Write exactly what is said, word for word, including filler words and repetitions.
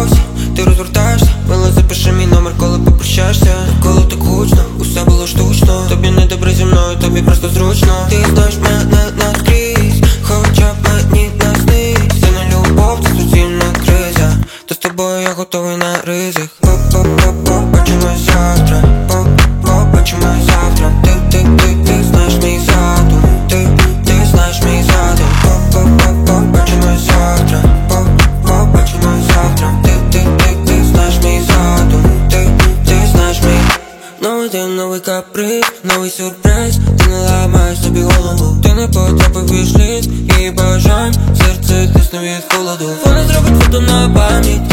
паузі, ти розвертаєшся, мила, запиши мій номер, коли попрощаєшся. Коли так гучно, усе було штучно. Тобі не добре зі мною, тобі просто зручно. Ти знаєш мене наскрізь, хоча б мені наснись. Це не любов, це суцільна криза. То з тобою я готовий на ризик. Побачимось завтра, побачимось завтра. Ти, ти, ти, ти знаєш мій задум. Ти, ти знаєш мій задум. Побачимось завтра, побачимось завтра. Ти, ти, ти, ти знаєш мій задум. Ти, ти знаєш мій. Новий день, новий каприз, новий сюрприз. Ти не ламаєш собі голову. Ти не потрапив вішліст, її бажань. Серце тисне від холоду. Вона зробить фото на пам'ять.